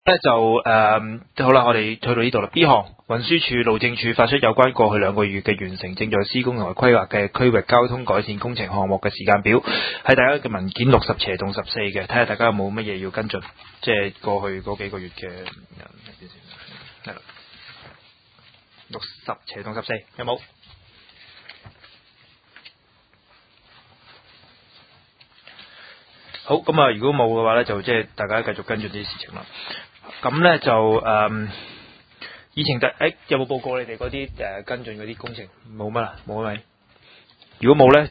咧就好啦，我哋去到呢度啦。B 項，運輸署、路政署發出有關過去2個月嘅完成正在施工同埋規劃嘅區域交通改善工程項目嘅時間表，係大家嘅文件60/14嘅，睇下大家有冇乜嘢要跟進，即係過去嗰幾個月嘅係啦，60/14有冇？好，咁啊，如果冇嘅話咧，就即係大家繼續跟進啲事情啦。咁咧就以前有冇報告你哋嗰啲跟進嗰啲工程？冇乜啦，冇咪？如果冇咧？